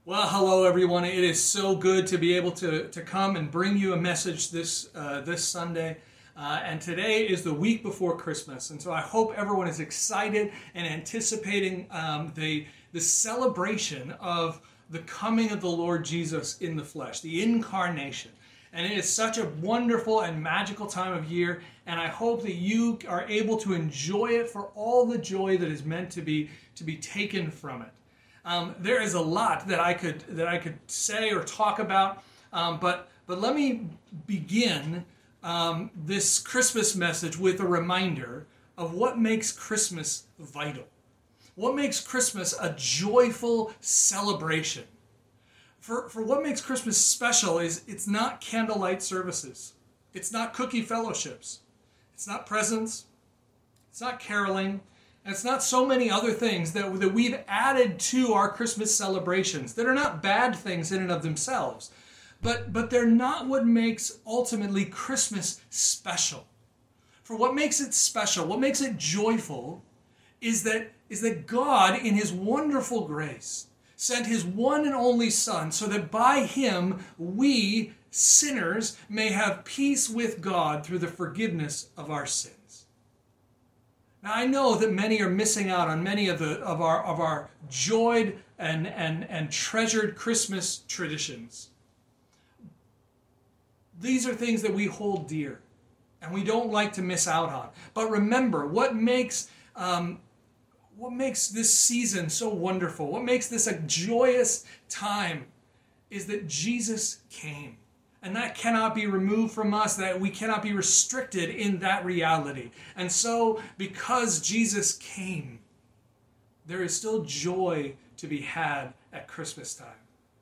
Well, hello everyone. It is so good to be able to come and bring you a message this Sunday. And today is the week before Christmas. And so I hope everyone is excited and anticipating the celebration of the coming of the Lord Jesus in the flesh, the incarnation. And it is such a wonderful and magical time of year. And I hope that you are able to enjoy it for all the joy that is meant to be taken from it. There is a lot that I could say or talk about, but let me begin this Christmas message with a reminder of what makes Christmas vital. What makes Christmas a joyful celebration? For what makes Christmas special is it's not candlelight services. It's not cookie fellowships. It's not presents. It's not caroling. And it's not so many other things that we've added to our Christmas celebrations that are not bad things in and of themselves. But they're not what makes ultimately Christmas special. For what makes it special, what makes it joyful, is that God, in His wonderful grace, sent His one and only Son so that by Him we, sinners, may have peace with God through the forgiveness of our sins. Now, I know that many are missing out on many of our joyed and treasured Christmas traditions. These are things that we hold dear and we don't like to miss out on. But remember, what makes this season so wonderful, what makes this a joyous time, is that Jesus came. And that cannot be removed from us, that we cannot be restricted in that reality. And so, because Jesus came, there is still joy to be had at Christmas time.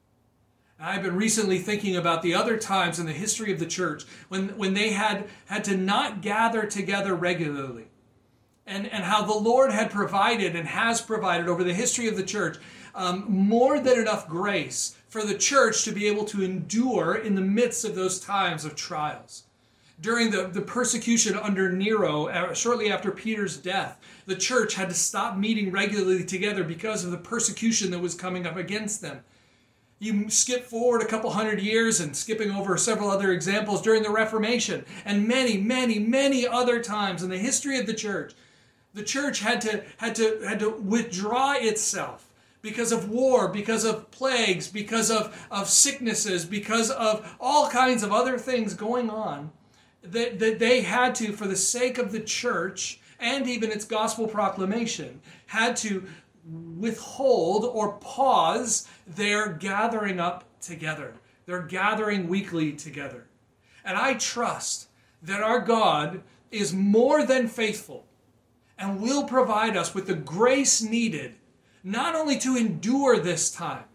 And I've been recently thinking about the other times in the history of the church when they had to not gather together regularly. And how the Lord had provided and has provided over the history of the church more than enough grace for the church to be able to endure in the midst of those times of trials. During the persecution under Nero, shortly after Peter's death, the church had to stop meeting regularly together because of the persecution that was coming up against them. You skip forward a couple hundred years and skipping over several other examples during the Reformation and many, many, many other times in the history of the church had to withdraw itself because of war, because of plagues, because of sicknesses, because of all kinds of other things going on, that they had to, for the sake of the church and even its gospel proclamation, had to withhold or pause their gathering up together, their gathering weekly together. And I trust that our God is more than faithful and will provide us with the grace needed not only to endure this time,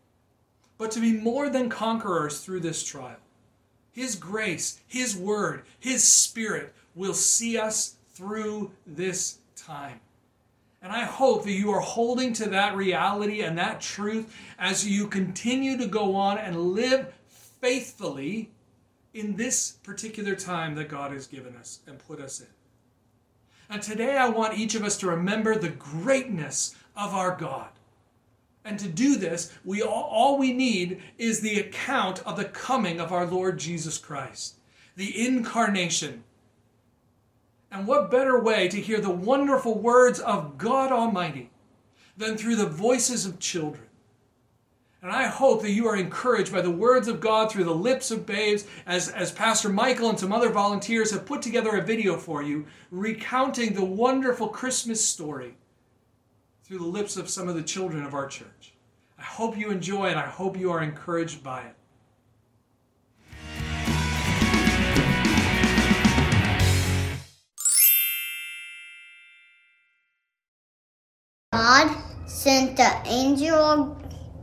but to be more than conquerors through this trial. His grace, His word, His Spirit will see us through this time. And I hope that you are holding to that reality and that truth as you continue to go on and live faithfully in this particular time that God has given us and put us in. And today I want each of us to remember the greatness of our God. And to do this, all we need is the account of the coming of our Lord Jesus Christ, the incarnation. And what better way to hear the wonderful words of God Almighty than through the voices of children? And I hope that you are encouraged by the words of God through the lips of babes, as Pastor Michael and some other volunteers have put together a video for you, recounting the wonderful Christmas story through the lips of some of the children of our church. I hope you enjoy it. I hope you are encouraged by it. God sent the angel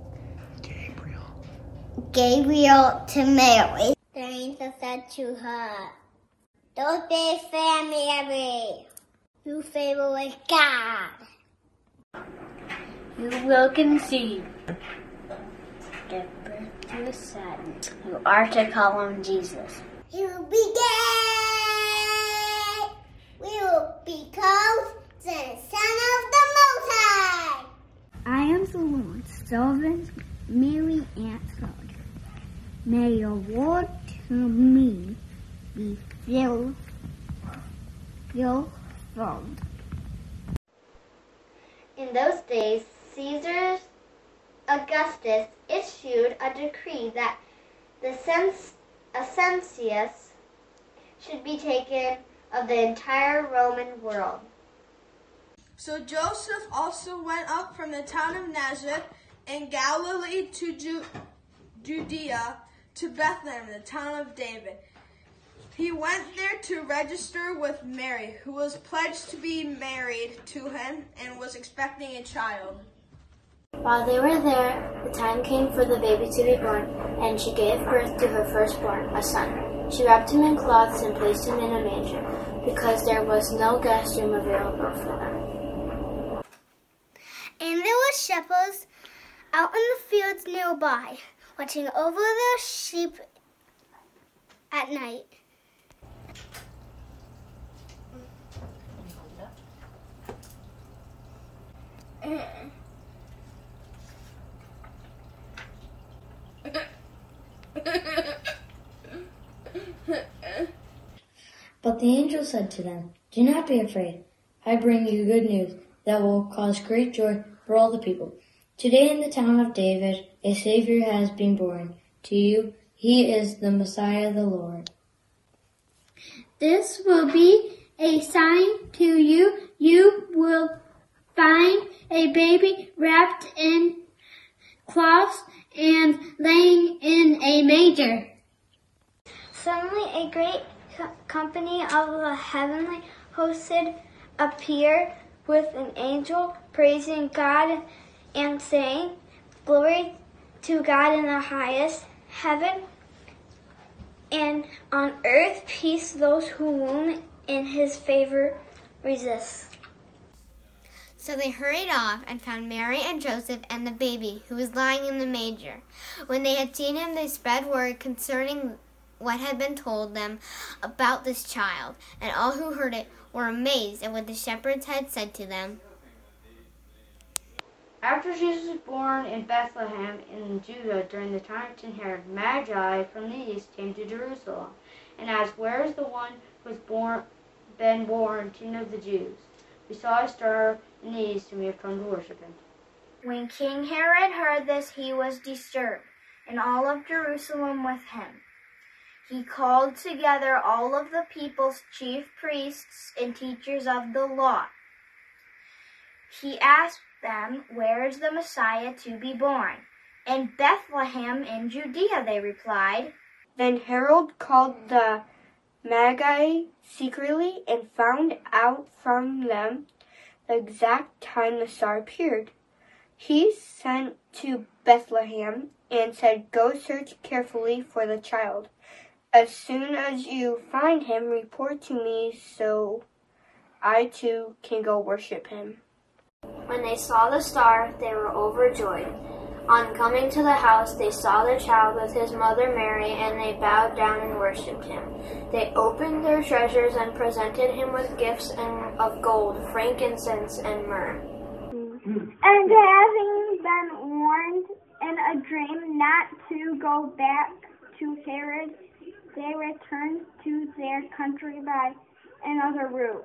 Gabriel to Mary. The angel said to her, "Don't be afraid, Mary. You favor with God. You will conceive, give birth to a son. You are to call him Jesus. He will be gay. We will be called the Son of the Most High." I am the Lord, Sullivan's Mary answered, "May your word to me be fulfilled." In those days, Caesar Augustus issued a decree that the census should be taken of the entire Roman world. So Joseph also went up from the town of Nazareth in Galilee to Judea, to Bethlehem, the town of David. He went there to register with Mary, who was pledged to be married to him and was expecting a child. While they were there, the time came for the baby to be born, and she gave birth to her firstborn, a son. She wrapped him in cloths and placed him in a manger, because there was no guest room available for them. And there were shepherds out in the fields nearby, watching over their sheep at night. But the angel said to them, "Do not be afraid. I bring you good news that will cause great joy for all the people. Today in the town of David, a Savior has been born to you. He is the Messiah, the Lord. This will be a sign to you. You will find a baby wrapped in cloths and laying in a manger." Suddenly a great company of the heavenly hosts appeared with an angel, praising God and saying, "Glory to God in the highest heaven, and on earth peace those whom in his favor resist." So they hurried off and found Mary and Joseph and the baby who was lying in the manger. When they had seen him, they spread word concerning what had been told them about this child, and all who heard it were amazed at what the shepherds had said to them. After Jesus was born in Bethlehem in Judah during the time of King Herod, Magi from the east came to Jerusalem and asked, "Where is the one who has been born King of the Jews? We saw a star in the east and we have come to worship him." When King Herod heard this, he was disturbed, and all of Jerusalem with him. He called together all of the people's chief priests and teachers of the law. He asked them, "Where is the Messiah to be born?" "In Bethlehem in Judea," they replied. Then Herod called the Magi secretly and found out from them the exact time the star appeared. He sent to Bethlehem and said, "Go search carefully for the child. As soon as you find him, report to me so I too can go worship him." When they saw the star, they were overjoyed. On coming to the house, they saw the child with his mother Mary, and they bowed down and worshipped him. They opened their treasures and presented him with gifts of gold, frankincense, and myrrh. And having been warned in a dream not to go back to Herod, they returned to their country by another route.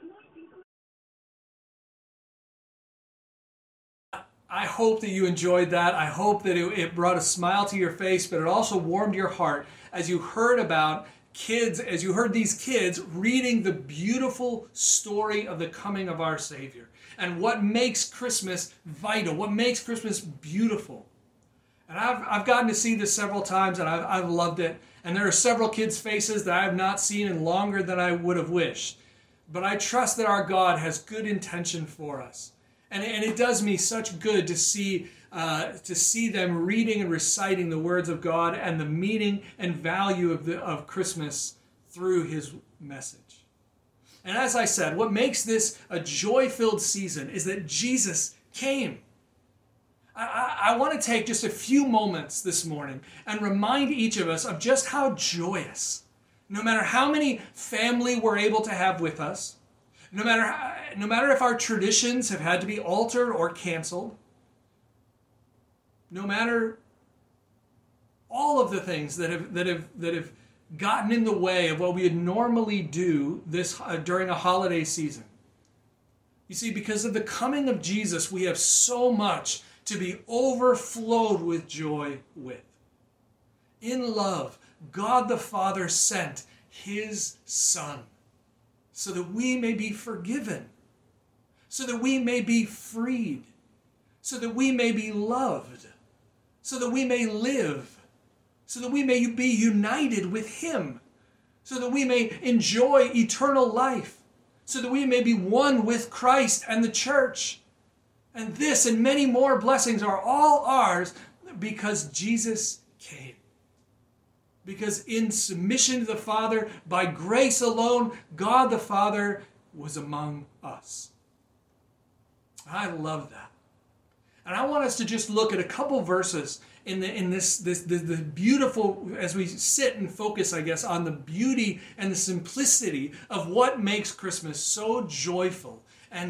I hope that you enjoyed that. I hope that it brought a smile to your face, but it also warmed your heart as you heard about kids, as you heard these kids reading the beautiful story of the coming of our Savior and what makes Christmas vital, what makes Christmas beautiful. And I've gotten to see this several times, and I've loved it. And there are several kids' faces that I have not seen in longer than I would have wished. But I trust that our God has good intention for us. And it does me such good to see them reading and reciting the words of God and the meaning and value of Christmas through his message. And as I said, what makes this a joy-filled season is that Jesus came. I want to take just a few moments this morning and remind each of us of just how joyous, no matter how many family we're able to have with us, no matter if our traditions have had to be altered or canceled, no matter all of the things that have gotten in the way of what we would normally do this during a holiday season. You see, because of the coming of Jesus, we have so much to be overflowed with joy with. In love, God the Father sent his Son so that we may be forgiven, so that we may be freed, so that we may be loved, so that we may live, so that we may be united with him, so that we may enjoy eternal life, so that we may be one with Christ and the church. And this and many more blessings are all ours because Jesus came. Because in submission to the Father, by grace alone, God the Father was among us. I love that. And I want us to just look at a couple verses in the beautiful, as we sit and focus, I guess, on the beauty and the simplicity of what makes Christmas so joyful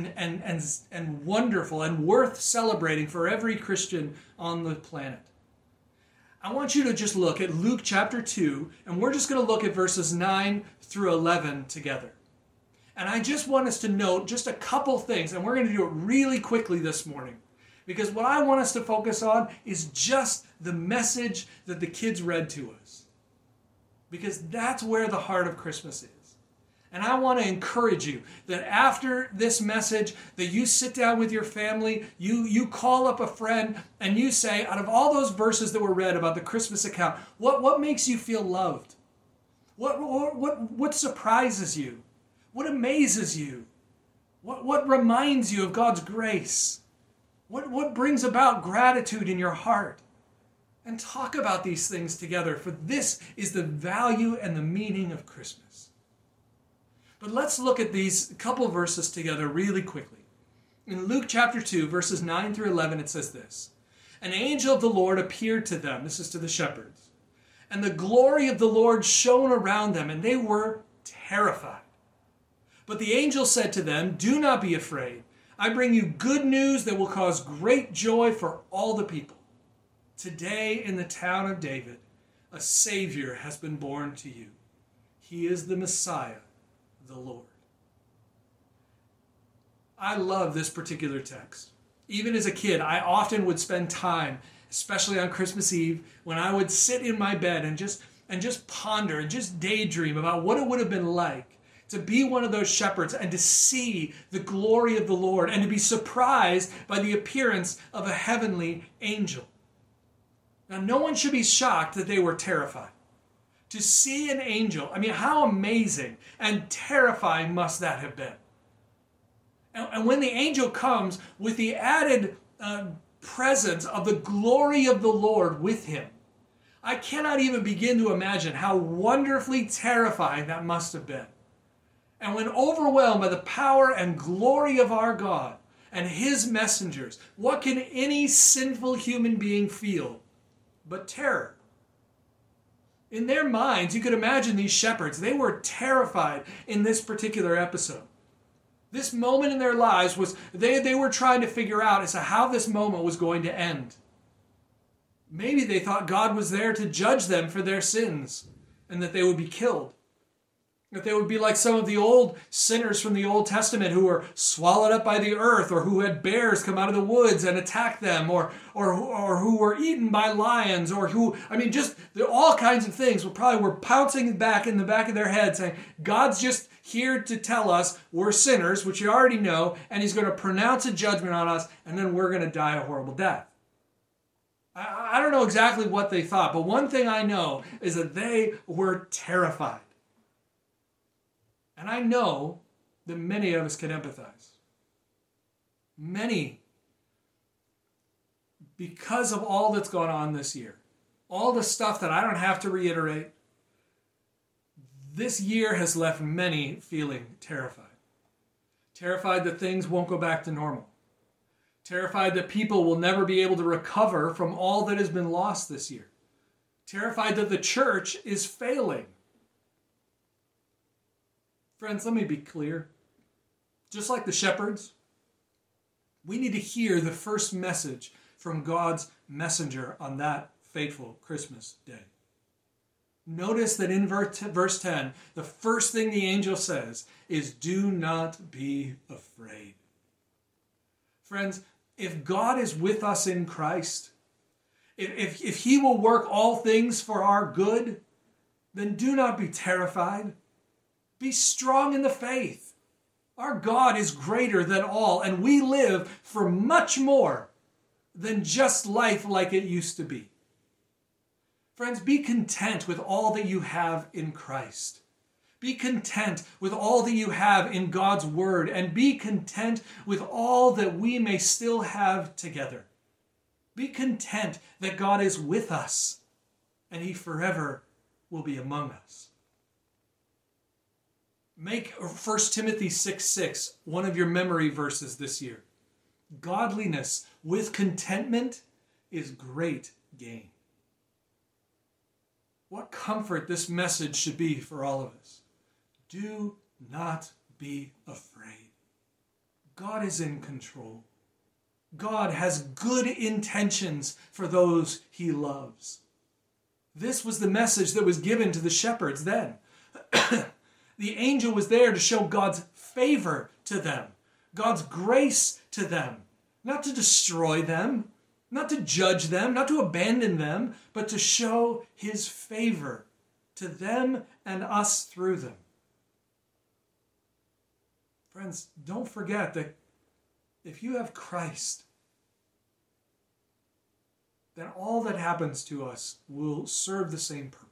and wonderful and worth celebrating for every Christian on the planet. I want you to just look at Luke chapter 2, and we're just going to look at verses 9 through 11 together. And I just want us to note just a couple things, and we're going to do it really quickly this morning. Because what I want us to focus on is just the message that the kids read to us. Because that's where the heart of Christmas is. And I want to encourage you that after this message, that you sit down with your family, you call up a friend, and you say, out of all those verses that were read about the Christmas account, what makes you feel loved? What surprises you? What amazes you? What reminds you of God's grace? What brings about gratitude in your heart? And talk about these things together, for this is the value and the meaning of Christmas. But let's look at these couple verses together really quickly. In Luke chapter 2, verses 9 through 11, it says this. An angel of the Lord appeared to them, this is to the shepherds, and the glory of the Lord shone around them, and they were terrified. But the angel said to them, do not be afraid. I bring you good news that will cause great joy for all the people. Today in the town of David, a Savior has been born to you. He is the Messiah, the Lord. I love this particular text. Even as a kid, I often would spend time, especially on Christmas Eve, when I would sit in my bed and just ponder and just daydream about what it would have been like to be one of those shepherds and to see the glory of the Lord and to be surprised by the appearance of a heavenly angel. Now, no one should be shocked that they were terrified. To see an angel, I mean, how amazing and terrifying must that have been? And when the angel comes with the added presence of the glory of the Lord with him, I cannot even begin to imagine how wonderfully terrifying that must have been. And when overwhelmed by the power and glory of our God and his messengers, what can any sinful human being feel but terror? In their minds, you could imagine these shepherds, they were terrified in this particular episode. This moment in their lives was, they were trying to figure out as to how this moment was going to end. Maybe they thought God was there to judge them for their sins and that they would be killed. That they would be like some of the old sinners from the Old Testament who were swallowed up by the earth, or who had bears come out of the woods and attack them, or who were eaten by lions, or who, I mean, just all kinds of things were pouncing back in the back of their head saying, God's just here to tell us we're sinners, which you already know, and he's going to pronounce a judgment on us, and then we're going to die a horrible death. I don't know exactly what they thought, but one thing I know is that they were terrified. And I know that many of us can empathize. Many, because of all that's gone on this year, all the stuff that I don't have to reiterate, this year has left many feeling terrified. Terrified that things won't go back to normal. Terrified that people will never be able to recover from all that has been lost this year. Terrified that the church is failing. Friends, let me be clear. Just like the shepherds, we need to hear the first message from God's messenger on that fateful Christmas day. Notice that in verse 10, the first thing the angel says is, do not be afraid. Friends, if God is with us in Christ, if he will work all things for our good, then do not be terrified. Be strong in the faith. Our God is greater than all, and we live for much more than just life like it used to be. Friends, be content with all that you have in Christ. Be content with all that you have in God's word, and be content with all that we may still have together. Be content that God is with us, and he forever will be among us. Make 1 Timothy 6:6 one of your memory verses this year. Godliness with contentment is great gain. What comfort this message should be for all of us. Do not be afraid. God is in control. God has good intentions for those he loves. This was the message that was given to the shepherds then. The angel was there to show God's favor to them, God's grace to them, not to destroy them, not to judge them, not to abandon them, but to show his favor to them and us through them. Friends, don't forget that if you have Christ, then all that happens to us will serve the same purpose.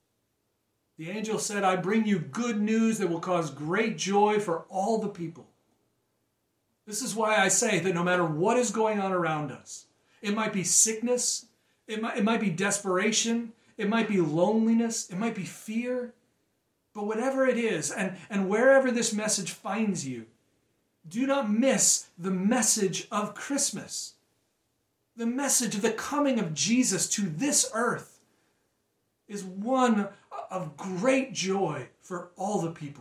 The angel said, I bring you good news that will cause great joy for all the people. This is why I say that no matter what is going on around us, it might be sickness, it might be desperation, it might be loneliness, it might be fear, but whatever it is, and wherever this message finds you, do not miss the message of Christmas. The message of the coming of Jesus to this earth is one of great joy for all the people.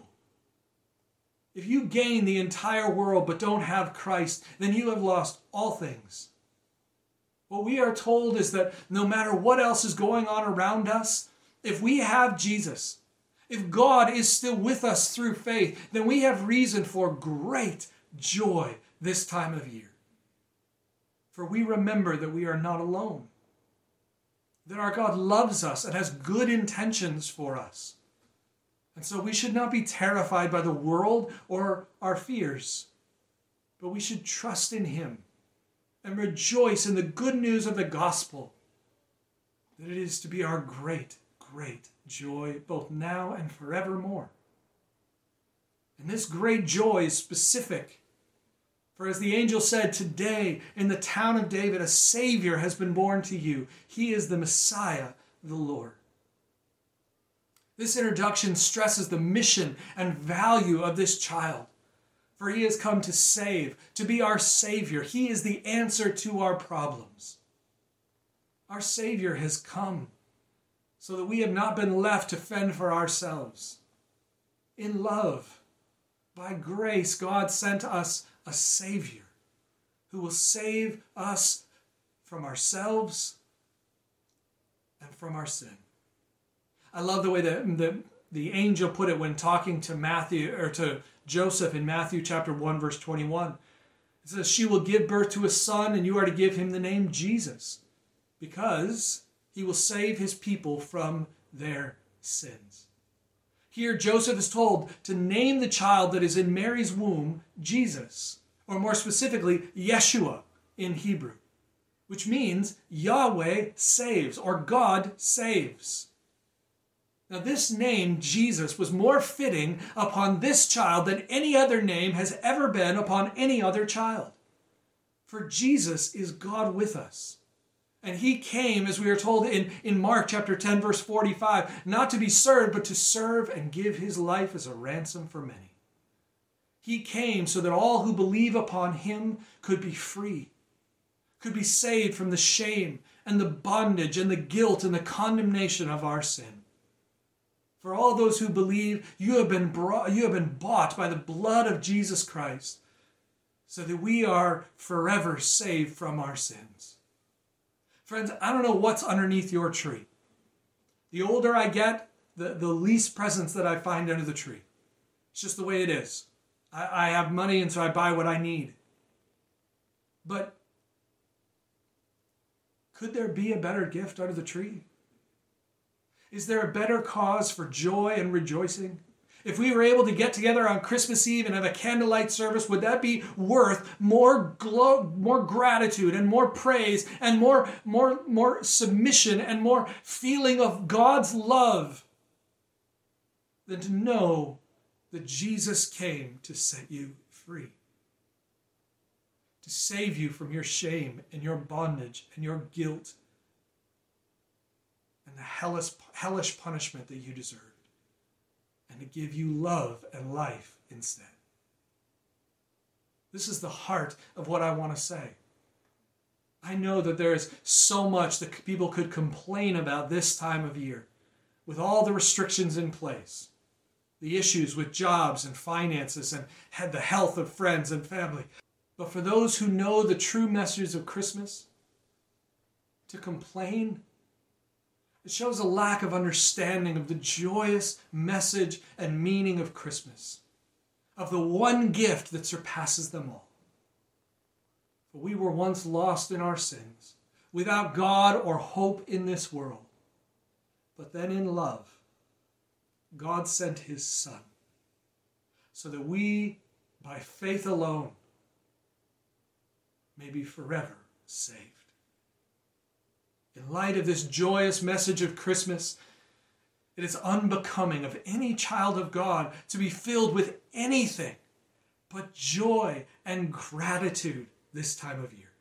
If you gain the entire world but don't have Christ, then you have lost all things. What we are told is that no matter what else is going on around us, if we have Jesus, if God is still with us through faith, then we have reason for great joy this time of year. For we remember that we are not alone, that our God loves us and has good intentions for us. And so we should not be terrified by the world or our fears, but we should trust in him and rejoice in the good news of the gospel, that it is to be our great, great joy, both now and forevermore. And this great joy is specific. For as the angel said, today in the town of David, a Savior has been born to you. He is the Messiah, the Lord. This introduction stresses the mission and value of this child. For he has come to save, to be our Savior. He is the answer to our problems. Our Savior has come so that we have not been left to fend for ourselves. In love, by grace, God sent us a Savior who will save us from ourselves and from our sin. I love the way that the angel put it when talking to Matthew, or to Joseph in Matthew chapter 1, verse 21. It says, she will give birth to a son, and you are to give him the name Jesus, because he will save his people from their sins. Here, Joseph is told to name the child that is in Mary's womb Jesus, or more specifically, Yeshua in Hebrew, which means Yahweh saves, or God saves. Now, this name, Jesus, was more fitting upon this child than any other name has ever been upon any other child. For Jesus is God with us. And he came, as we are told in Mark chapter 10, verse 45, not to be served, but to serve and give his life as a ransom for many. He came so that all who believe upon him could be free, could be saved from the shame and the bondage and the guilt and the condemnation of our sin. For all those who believe, you have been bought by the blood of Jesus Christ, so that we are forever saved from our sins. Friends, I don't know what's underneath your tree. The older I get, the least presents that I find under the tree. It's just the way it is. I have money, and so I buy what I need. But could there be a better gift under the tree? Is there a better cause for joy and rejoicing? If we were able to get together on Christmas Eve and have a candlelight service, would that be worth more gratitude and more praise and more submission and more feeling of God's love than to know that Jesus came to set you free, to save you from your shame and your bondage and your guilt and the hellish punishment that you deserved, and to give you love and life instead? This is the heart of what I want to say. I know that there is so much that people could complain about this time of year, with all the restrictions in place, the issues with jobs and finances and the health of friends and family. But for those who know the true message of Christmas, to complain, it shows a lack of understanding of the joyous message and meaning of Christmas, of the one gift that surpasses them all. For we were once lost in our sins, without God or hope in this world. But then in love, God sent his Son, so that we, by faith alone, may be forever saved. In light of this joyous message of Christmas, it is unbecoming of any child of God to be filled with anything but joy and gratitude this time of year.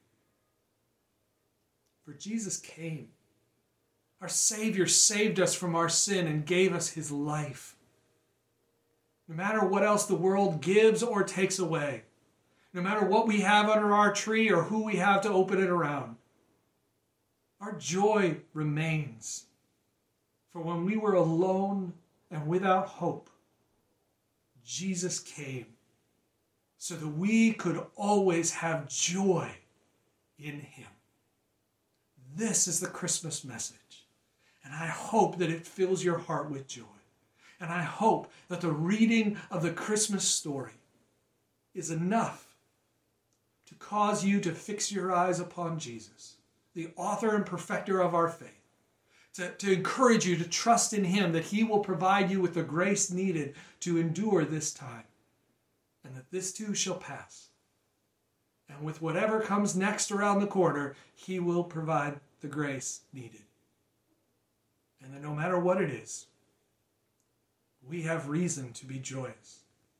For Jesus came. Our Savior saved us from our sin and gave us his life. No matter what else the world gives or takes away, no matter what we have under our tree or who we have to open it around, our joy remains. For when we were alone and without hope, Jesus came so that we could always have joy in him. This is the Christmas message. And I hope that it fills your heart with joy. And I hope that the reading of the Christmas story is enough to cause you to fix your eyes upon Jesus, the author and perfecter of our faith, to encourage you to trust in him that he will provide you with the grace needed to endure this time, and that this too shall pass. And with whatever comes next around the corner, he will provide the grace needed. And that no matter what it is, we have reason to be joyous.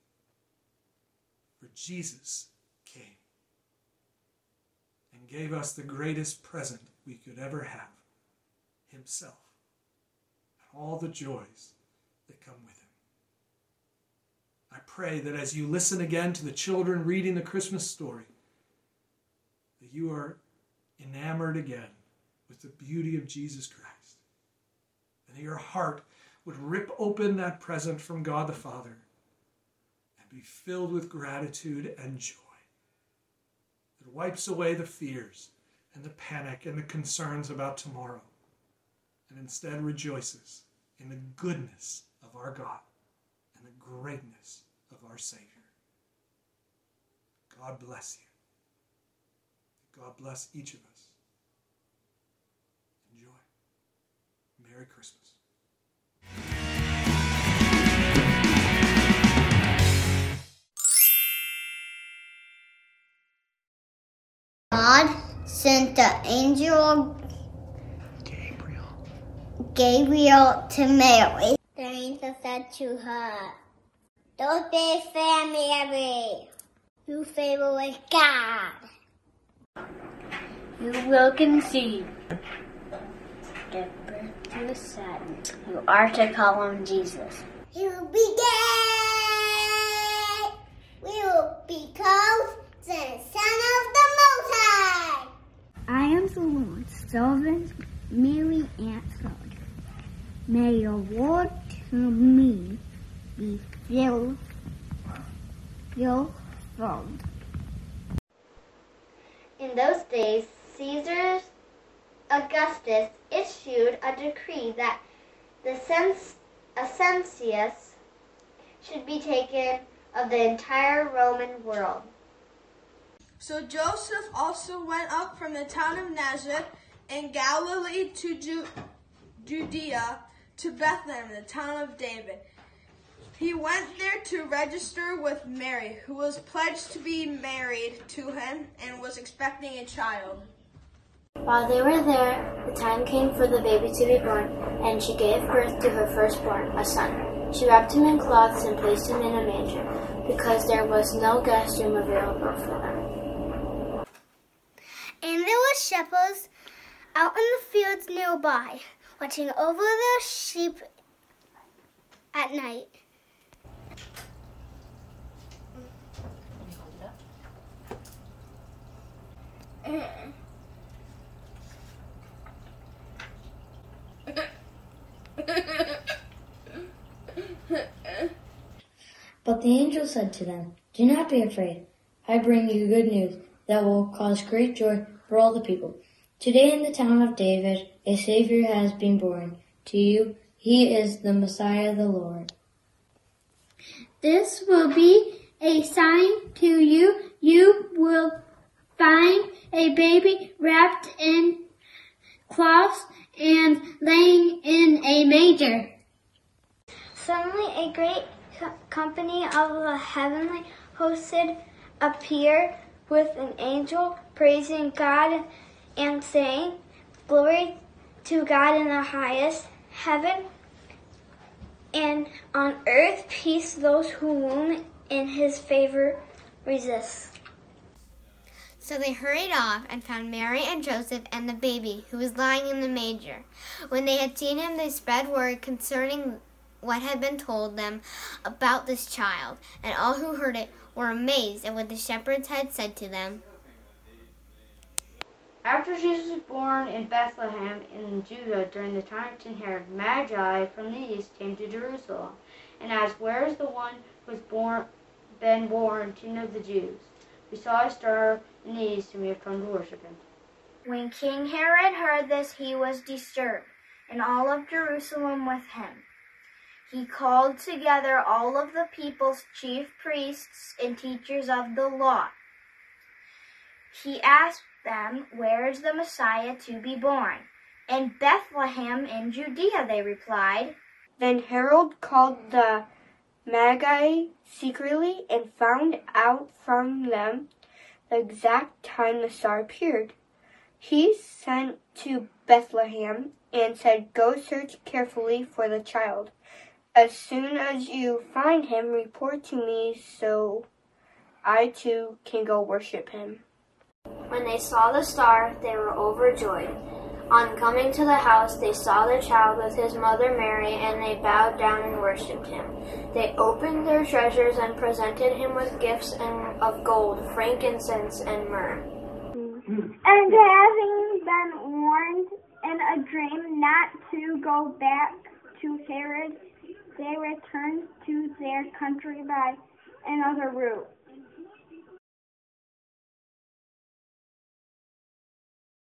For Jesus came and gave us the greatest present we could ever have, himself, and all the joys that come with him. I pray that as you listen again to the children reading the Christmas story, that you are enamored again with the beauty of Jesus Christ. And that your heart would rip open that present from God the Father and be filled with gratitude and joy that wipes away the fears and the panic and the concerns about tomorrow, and instead rejoices in the goodness of our God and the greatness of our Savior. God bless you. God bless each of us. Enjoy. Merry Christmas. God sent the angel Gabriel to Mary. The angel said to her, "Don't be afraid, Mary. You favor with God. You will conceive, give birth to a son. You are to call him Jesus. He will be gay. We will be called the Son of the Most High." I am the Lord, servant Mary answered. May your word to me be fulfilled. In those days, Caesar Augustus issued a decree that the census should be taken of the entire Roman world. So Joseph also went up from the town of Nazareth in Galilee to Judea to Bethlehem, the town of David. He went there to register with Mary, who was pledged to be married to him and was expecting a child. While they were there, the time came for the baby to be born, and she gave birth to her firstborn, a son. She wrapped him in cloths and placed him in a manger, because there was no guest room available for them. And there were shepherds out in the fields nearby, watching over their sheep at night. But the angel said to them, "Do not be afraid. I bring you good news that will cause great joy for all the people. Today in the town of David, a Savior has been born to you. He is the Messiah, the Lord. This will be a sign to you. You will find a baby wrapped in cloths and laying in a manger." Suddenly a great company of the heavenly hosts appeared with an angel, praising God and saying, "Glory to God in the highest heaven, and on earth peace those whom in his favor resist." So they hurried off and found Mary and Joseph and the baby, who was lying in the manger. When they had seen him, they spread word concerning what had been told them about this child, and all who heard it were amazed at what the shepherds had said to them. After Jesus was born in Bethlehem in Judah during the time of King Herod, Magi from the east came to Jerusalem and asked, "Where is the one who has been born King of the Jews? We saw a star in the east and we have come to worship him." When King Herod heard this, he was disturbed, and all of Jerusalem with him. He called together all of the people's chief priests and teachers of the law. He asked them, "Where is the Messiah to be born?" "In Bethlehem in Judea," they replied. Then Herod called the Magi secretly and found out from them the exact time the star appeared. He sent to Bethlehem and said, "Go search carefully for the child. As soon as you find him, report to me so I too can go worship him." When they saw the star, they were overjoyed. On coming to the house, they saw the child with his mother Mary, and they bowed down and worshipped him. They opened their treasures and presented him with gifts of gold, frankincense, and myrrh. And having been warned in a dream not to go back to Herod, they returned to their country by another route.